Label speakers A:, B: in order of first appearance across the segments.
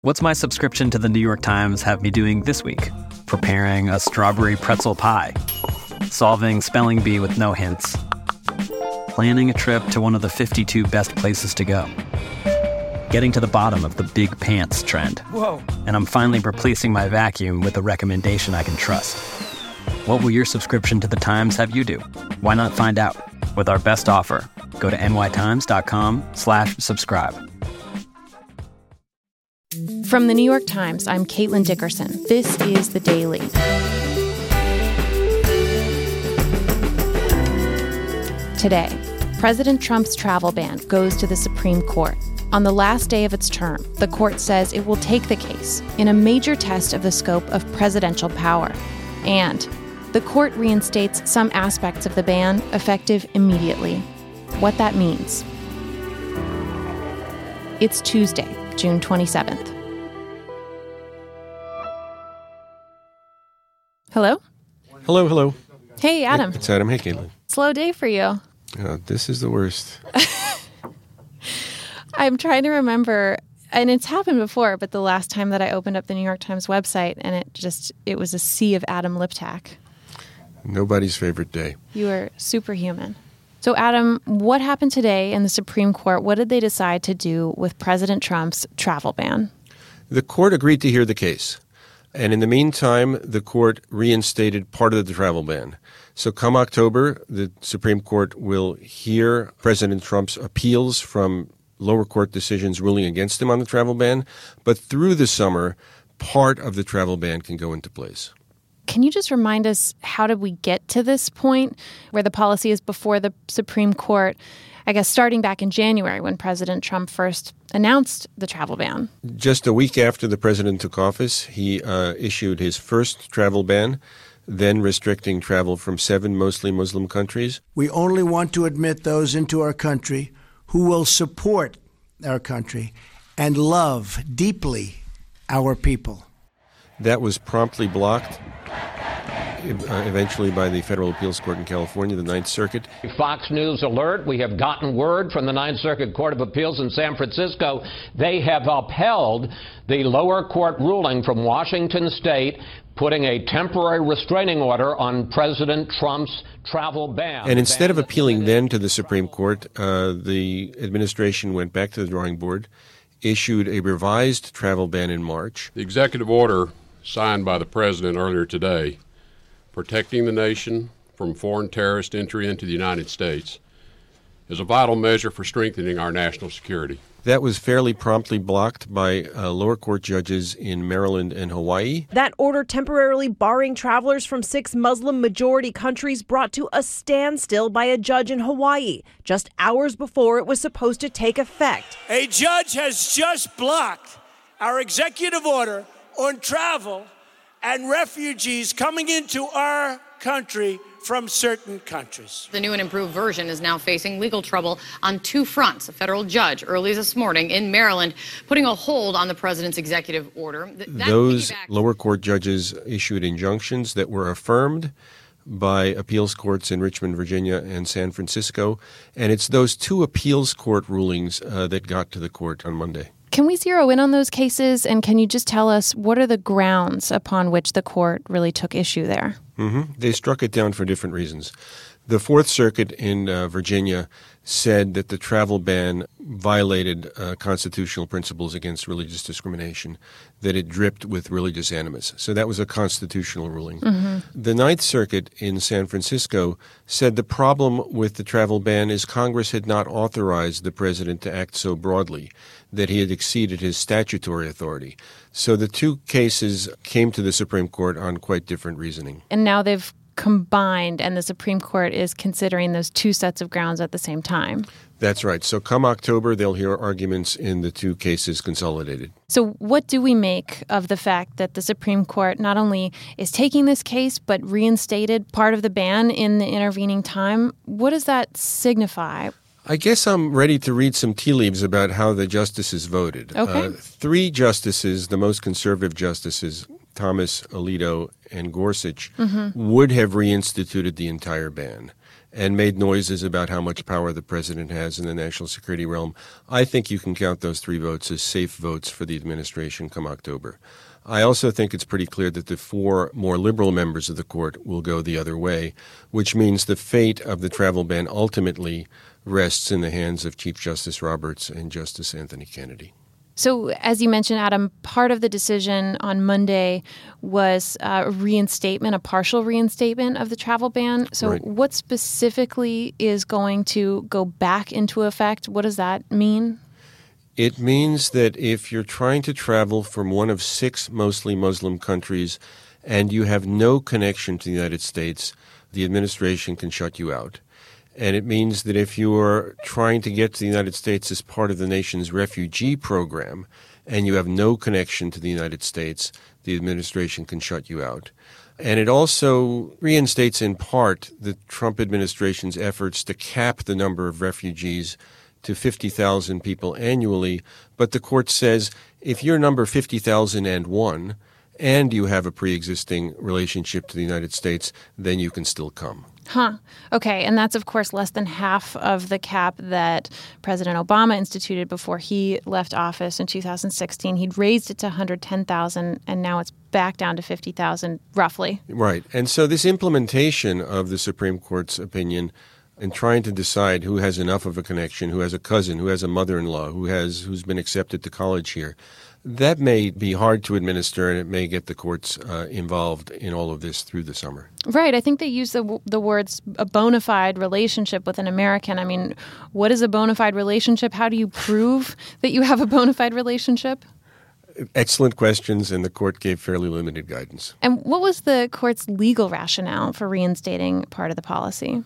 A: What's my subscription to the New York Times have me doing this week? Preparing a strawberry pretzel pie, solving spelling bee with no hints, planning a trip to one of the 52 best places to go, getting to the bottom of the big pants trend.
B: Whoa.
A: And I'm finally replacing my vacuum with a recommendation I can trust. What will your subscription to the Times have you do? Why not find out with our best offer? Go to nytimes.com/subscribe.
C: From the New York Times, I'm Caitlin Dickerson. This is The Daily. Today, President Trump's travel ban goes to the Supreme Court. On the last day of its term, the court says it will take the case in a major test of the scope of presidential power. And the court reinstates some aspects of the ban effective immediately. What that means. It's Tuesday, June 27th. Hello?
D: Hello.
C: Hey, Adam.
D: It's Adam. Hey, Caitlin.
C: Slow day for you.
D: This is the worst.
C: I'm trying to remember, and it's happened before, but the last time that I opened up the New York Times website, and it was a sea of Adam Liptak.
D: Nobody's favorite day.
C: You were superhuman. So, Adam, what happened today in the Supreme Court? What did they decide to do with President Trump's travel ban?
D: The court agreed to hear the case. And in the meantime, the court reinstated part of the travel ban. So come October, the Supreme Court will hear President Trump's appeals from lower court decisions ruling against him on the travel ban. But through the summer, part of the travel ban can go into place.
C: Can you just remind us, how did we get to this point where the policy is before the Supreme Court, I guess starting back in January when President Trump first announced the travel ban?
D: Just a week after the president took office, he issued his first travel ban, then restricting travel from 7 mostly Muslim countries.
E: We only want to admit those into our country who will support our country and love deeply our people.
D: That was promptly blocked, eventually by the Federal Appeals Court in California, the Ninth Circuit.
F: Fox News alert, we have gotten word from the Ninth Circuit Court of Appeals in San Francisco. They have upheld the lower court ruling from Washington State putting a temporary restraining order on President Trump's travel ban.
D: And instead of appealing then to the Supreme Court, the administration went back to the drawing board, issued a revised travel ban in March.
G: The executive order signed by the president earlier today, protecting the nation from foreign terrorist entry into the United States, is a vital measure for strengthening our national security.
D: That was fairly promptly blocked by lower court judges in Maryland and Hawaii.
H: That order temporarily barring travelers from 6 Muslim-majority countries brought to a standstill by a judge in Hawaii just hours before it was supposed to take effect.
I: A judge has just blocked our executive order on travel and refugees coming into our country from certain countries.
J: The new and improved version is now facing legal trouble on 2 fronts. A federal judge early this morning in Maryland putting a hold on the president's executive order.
D: Those lower court judges issued injunctions that were affirmed by appeals courts in Richmond, Virginia, and San Francisco. And it's those 2 appeals court rulings that got to the court on Monday.
C: Can we zero in on those cases, and can you just tell us what are the grounds upon which the court really took issue there?
D: They struck it down for different reasons. The Fourth Circuit in Virginia said that the travel ban violated constitutional principles against religious discrimination, that it dripped with religious animus. So that was a constitutional ruling. The Ninth Circuit in San Francisco said the problem with the travel ban is Congress had not authorized the president to act so broadly, that he had exceeded his statutory authority. So the 2 cases came to the Supreme Court on quite different reasoning.
C: And now they've combined, and the Supreme Court is considering those 2 sets of grounds at the same time.
D: That's right. So come October, they'll hear arguments in the 2 cases consolidated.
C: So what do we make of the fact that the Supreme Court not only is taking this case, but reinstated part of the ban in the intervening time? What does that signify?
D: I guess I'm ready to read some tea leaves about how the justices voted.
C: Okay.
D: 3 justices, the most conservative justices, Thomas, Alito, and Gorsuch, would have reinstituted the entire ban. and made noises about how much power the president has in the national security realm. I think you can count those 3 votes as safe votes for the administration come October. I also think it's pretty clear that the 4 more liberal members of the court will go the other way, which means the fate of the travel ban ultimately rests in the hands of Chief Justice Roberts and Justice Anthony Kennedy.
C: So, as you mentioned, Adam, part of the decision on Monday was a partial reinstatement of the travel ban. So
D: Right.
C: What specifically is going to go back into effect? What does that mean?
D: It means that if you're trying to travel from one of 6 mostly Muslim countries and you have no connection to the United States, the administration can shut you out. And it means that if you are trying to get to the United States as part of the nation's refugee program and you have no connection to the United States, the administration can shut you out. And it also reinstates in part the Trump administration's efforts to cap the number of refugees to 50,000 people annually. But the court says if you're number 50,001 and you have a pre-existing relationship to the United States, then you can still come.
C: Huh. Okay. And that's, of course, less than half of the cap that President Obama instituted before he left office in 2016. He'd raised it to 110,000, and now it's back down to 50,000, roughly.
D: Right. And so this implementation of the Supreme Court's opinion and trying to decide who has enough of a connection, who has a cousin, who has a mother-in-law, who's been accepted to college here, that may be hard to administer, and it may get the courts involved in all of this through the summer.
C: Right. I think they use the words a bona fide relationship with an American. I mean, what is a bona fide relationship? How do you prove that you have a bona fide relationship?
D: Excellent questions, and the court gave fairly limited guidance.
C: And what was the court's legal rationale for reinstating part of the policy?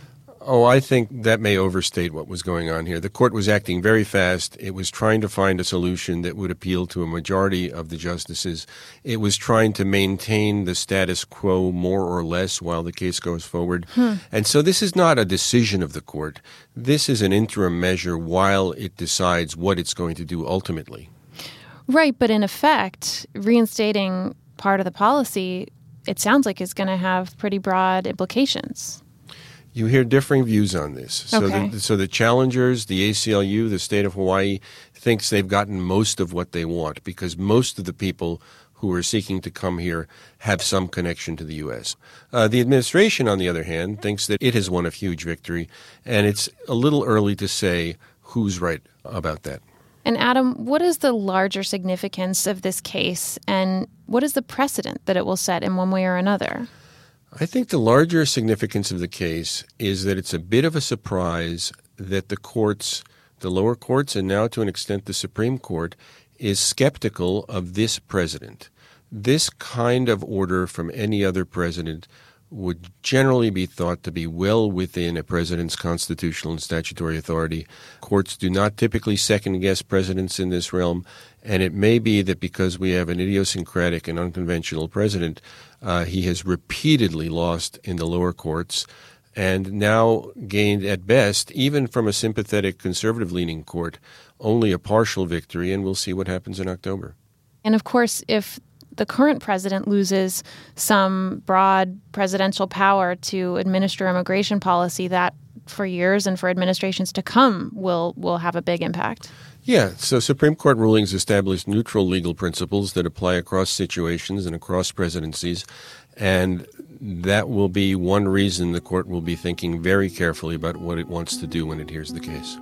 D: Oh, I think that may overstate what was going on here. The court was acting very fast. It was trying to find a solution that would appeal to a majority of the justices. It was trying to maintain the status quo more or less while the case goes forward. And so this is not a decision of the court. This is an interim measure while it decides what it's going to do ultimately.
C: Right, but in effect, reinstating part of the policy, it sounds like is going to have pretty broad implications.
D: You hear differing views on this. So the challengers, the ACLU, the state of Hawaii, thinks they've gotten most of what they want because most of the people who are seeking to come here have some connection to the U.S. The administration, on the other hand, thinks that it has won a huge victory, and it's a little early to say who's right about that.
C: And Adam, what is the larger significance of this case, and what is the precedent that it will set in one way or another?
D: I think the larger significance of the case is that it's a bit of a surprise that the courts, the lower courts, and now to an extent the Supreme Court, is skeptical of this president. This kind of order from any other president would generally be thought to be well within a president's constitutional and statutory authority. Courts do not typically second-guess presidents in this realm, and it may be that because we have an idiosyncratic and unconventional president, he has repeatedly lost in the lower courts and now gained, at best, even from a sympathetic conservative-leaning court, only a partial victory, and we'll see what happens in October.
C: And of course, if the current president loses some broad presidential power to administer immigration policy, that for years and for administrations to come will have a big impact.
D: Yeah, so Supreme Court rulings establish neutral legal principles that apply across situations and across presidencies, and that will be one reason the court will be thinking very carefully about what it wants to do when it hears the case.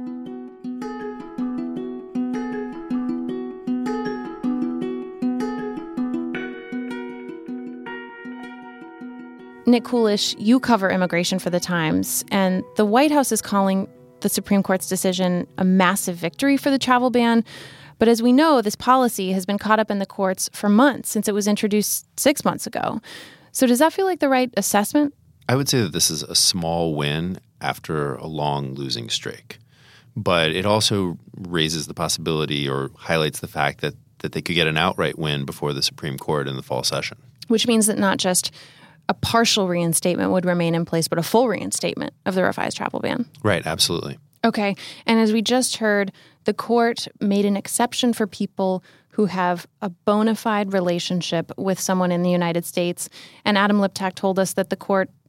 C: Nick Coolish, you cover immigration for The Times, and the White House is calling the Supreme Court's decision a massive victory for the travel ban. But as we know, this policy has been caught up in the courts for months since it was introduced 6 months ago. So does that feel like the right assessment?
B: I would say that this is a small win after a long losing streak. But it also raises the possibility or highlights the fact that they could get an outright win before the Supreme Court in the fall session.
C: Which means that not just a partial reinstatement would remain in place, but a full reinstatement of the revised travel ban.
B: Right, absolutely.
C: Okay. And as we just heard, the court made an exception for people who have a bona fide relationship with someone in the United States. And Adam Liptak told us that the court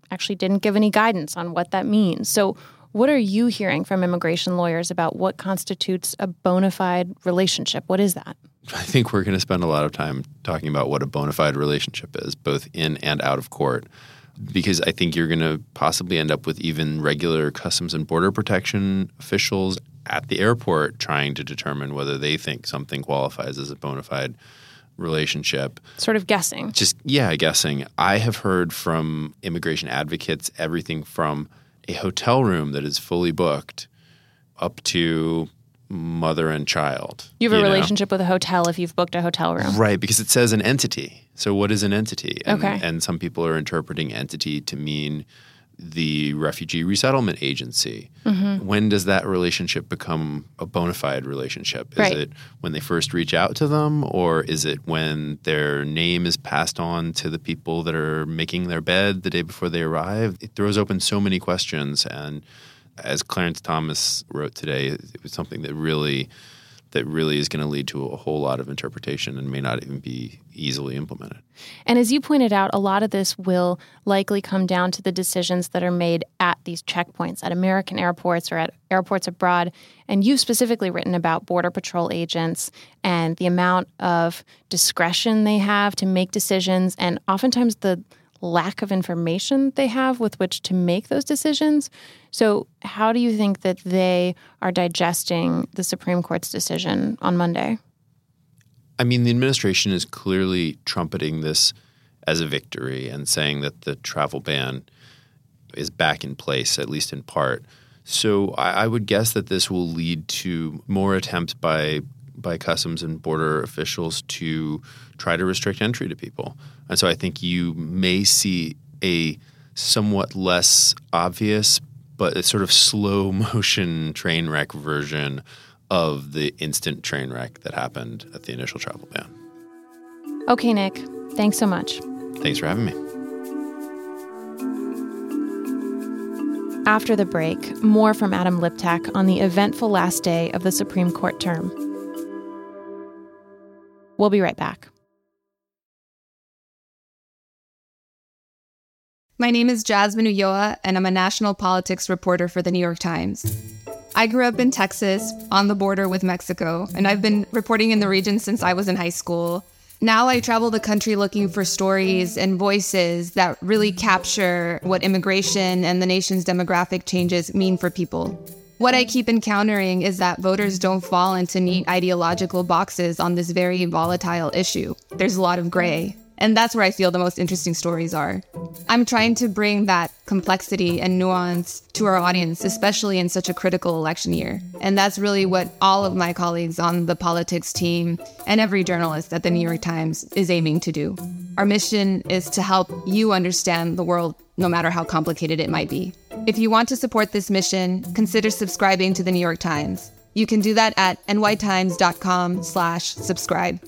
C: actually didn't give any guidance on what that means. So what are you hearing from immigration lawyers about what constitutes a bona fide relationship? What is that?
B: I think we're going to spend a lot of time talking about what a bona fide relationship is, both in and out of court, because I think you're going to possibly end up with even regular Customs and Border Protection officials at the airport trying to determine whether they think something qualifies as a bona fide relationship.
C: Sort of guessing.
B: Guessing. I have heard from immigration advocates everything from a hotel room that is fully booked up to mother and child.
C: You have a relationship with a hotel if you've booked a hotel room.
B: Right, because it says an entity. So what is an entity?
C: Okay.
B: And some people are interpreting entity to mean the Refugee Resettlement Agency.
C: Mm-hmm.
B: When does that relationship become a bona fide relationship? Is
C: Right.
B: it when they first reach out to them, or is it when their name is passed on to the people that are making their bed the day before they arrive? It throws open so many questions, and as Clarence Thomas wrote today, it was something that really is going to lead to a whole lot of interpretation and may not even be easily implemented.
C: And as you pointed out, a lot of this will likely come down to the decisions that are made at these checkpoints, at American airports or at airports abroad. And you've specifically written about Border Patrol agents and the amount of discretion they have to make decisions, and oftentimes the lack of information they have with which to make those decisions. So how do you think that they are digesting the Supreme Court's decision on Monday?
B: I mean, the administration is clearly trumpeting this as a victory and saying that the travel ban is back in place, at least in part. So I would guess that this will lead to more attempts by Customs and Border officials to try to restrict entry to people. And so I think you may see a somewhat less obvious but a sort of slow motion train wreck version of the instant train wreck that happened at the initial travel ban.
C: Okay, Nick. Thanks so much.
B: Thanks for having me.
C: After the break, more from Adam Liptak on the eventful last day of the Supreme Court term. We'll be right back.
K: My name is Jasmine Ulloa, and I'm a national politics reporter for The New York Times. I grew up in Texas, on the border with Mexico, and I've been reporting in the region since I was in high school. Now I travel the country looking for stories and voices that really capture what immigration and the nation's demographic changes mean for people. What I keep encountering is that voters don't fall into neat ideological boxes on this very volatile issue. There's a lot of gray. And that's where I feel the most interesting stories are. I'm trying to bring that complexity and nuance to our audience, especially in such a critical election year. And that's really what all of my colleagues on the politics team and every journalist at the New York Times is aiming to do. Our mission is to help you understand the world, no matter how complicated it might be. If you want to support this mission, consider subscribing to the New York Times. You can do that at nytimes.com/subscribe.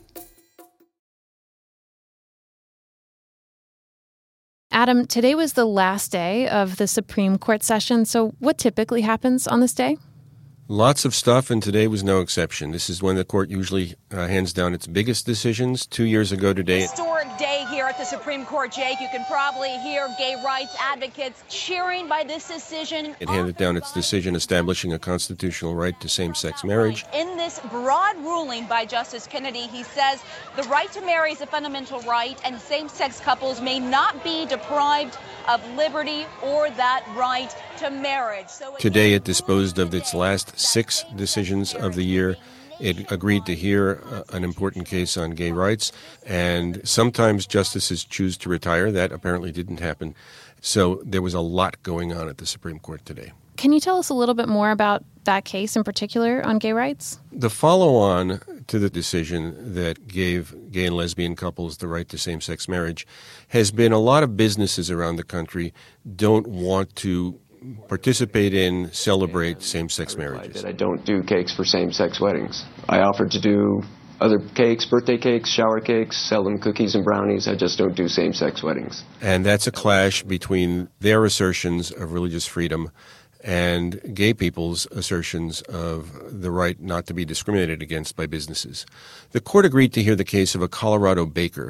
C: Adam, today was the last day of the Supreme Court session, so what typically happens on this day?
D: Lots of stuff, and today was no exception. This is when the court usually hands down its biggest decisions. 2 years ago today.
L: Historic day here at the Supreme Court, Jake. You can probably hear gay rights advocates cheering by this decision.
D: It handed down its decision establishing a constitutional right to same-sex marriage.
L: In this broad ruling by Justice Kennedy, he says the right to marry is a fundamental right, and same-sex couples may not be deprived of liberty or that right to marriage.
D: Today it disposed of its last 6 decisions of the year. It agreed to hear an important case on gay rights, and sometimes justices choose to retire. That apparently didn't happen. So there was a lot going on at the Supreme Court today.
C: Can you tell us a little bit more about that case in particular on gay rights?
D: The follow-on to the decision that gave gay and lesbian couples the right to same-sex marriage has been a lot of businesses around the country don't want to participate in, celebrate same-sex marriages.
M: I don't do cakes for same-sex weddings. I offered to do other cakes, birthday cakes, shower cakes, sell them cookies and brownies. I just don't do same-sex weddings.
D: And that's a clash between their assertions of religious freedom and gay people's assertions of the right not to be discriminated against by businesses. The court agreed to hear the case of a Colorado baker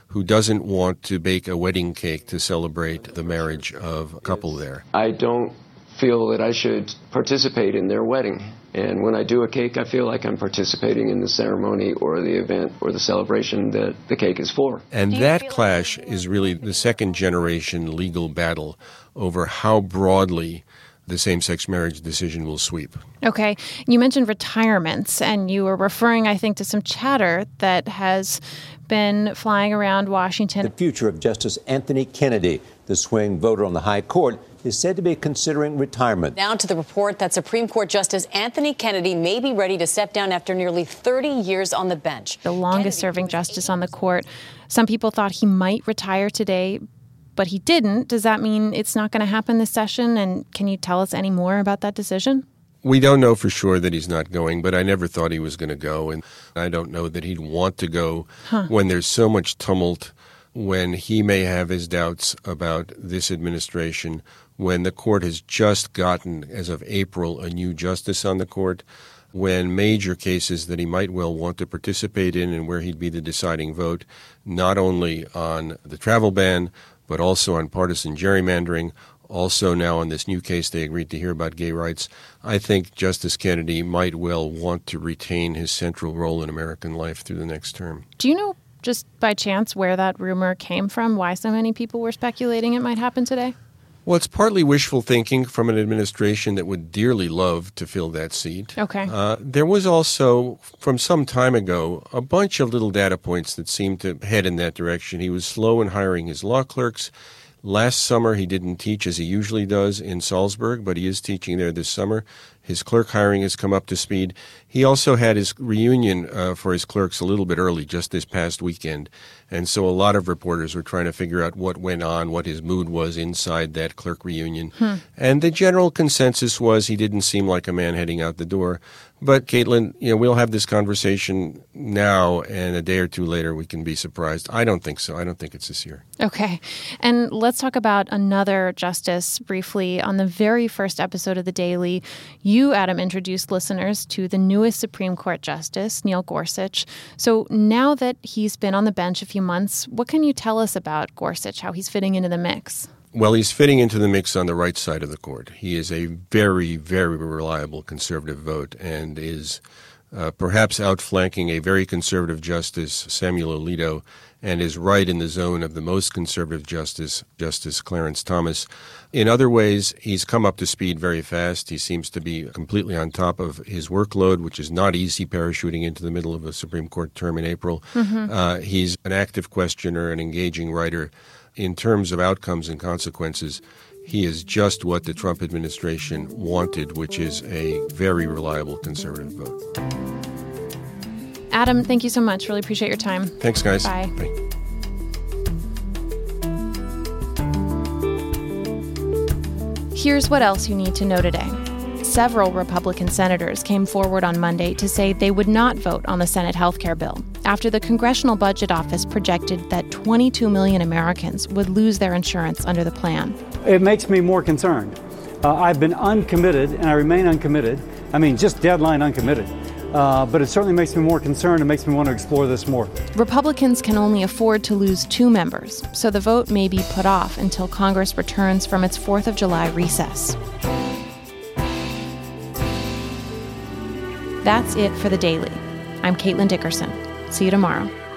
D: who doesn't want to bake a wedding cake to celebrate the marriage of a couple there.
M: I don't feel that I should participate in their wedding. And when I do a cake, I feel like I'm participating in the ceremony or the event or the celebration that the cake is for.
D: And that clash is really the second-generation legal battle over how broadly the same-sex marriage decision will sweep.
C: Okay. You mentioned retirements, and you were referring, I think, to some chatter that has been flying around Washington.
N: The future of Justice Anthony Kennedy, the swing voter on the high court, is said to be considering retirement.
O: Now to the report that Supreme Court Justice Anthony Kennedy may be ready to step down after nearly 30 years on the bench.
C: The longest-serving justice on the court. Some people thought he might retire today, but he didn't. Does that mean it's not going to happen this session? And can you tell us any more about that decision?
D: We don't know for sure that he's not going, but I never thought he was going to go. And I don't know that he'd want to go when there's so much tumult, when he may have his doubts about this administration, when the court has just gotten, as of April, a new justice on the court, when major cases that he might well want to participate in and where he'd be the deciding vote, not only on the travel ban, but also on partisan gerrymandering, also now on this new case they agreed to hear about gay rights. I think Justice Kennedy might well want to retain his central role in American life through the next term.
C: Do you know, just by chance, where that rumor came from, why so many people were speculating it might happen today?
D: Well, it's partly wishful thinking from an administration that would dearly love to fill that seat.
C: Okay.
D: There was also, from some time ago, a bunch of little data points that seemed to head in that direction. He was slow in hiring his law clerks. Last summer, he didn't teach as he usually does in Salzburg, but he is teaching there this summer. His clerk hiring has come up to speed. He also had his reunion for his clerks a little bit early, just this past weekend. And so a lot of reporters were trying to figure out what went on, what his mood was inside that clerk reunion. And the general consensus was he didn't seem like a man heading out the door. But, Caitlin, we'll have this conversation now, and a day or two later we can be surprised. I don't think so. I don't think it's this year.
C: Okay. And let's talk about another justice briefly. On the very first episode of The Daily, you, Adam, introduced listeners to the newest Supreme Court Justice, Neil Gorsuch. So now that he's been on the bench a few months, what can you tell us about Gorsuch, how he's fitting into the mix?
D: Well, he's fitting into the mix on the right side of the court. He is a very, very reliable conservative vote and is perhaps outflanking a very conservative Justice, Samuel Alito, and is right in the zone of the most conservative Justice, Justice Clarence Thomas. In other ways, he's come up to speed very fast. He seems to be completely on top of his workload, which is not easy parachuting into the middle of a Supreme Court term in April. He's an active questioner, an engaging writer. In terms of outcomes and consequences, he is just what the Trump administration wanted, which is a very reliable conservative vote.
C: Adam, thank you so much. Really appreciate your time.
D: Thanks, guys.
C: Bye.
D: Bye.
C: Here's what else you need to know today. Several Republican senators came forward on Monday to say they would not vote on the Senate health care bill after the Congressional Budget Office projected that 22 million Americans would lose their insurance under the plan.
P: It makes me more concerned. I've been uncommitted, and I remain uncommitted. I mean, just deadline uncommitted. But it certainly makes me more concerned and makes me want to explore this more. Republicans
C: can only afford to lose 2 members, so the vote may be put off until Congress returns from its 4th of July recess. That's it for The Daily. I'm Caitlin Dickerson. See you tomorrow.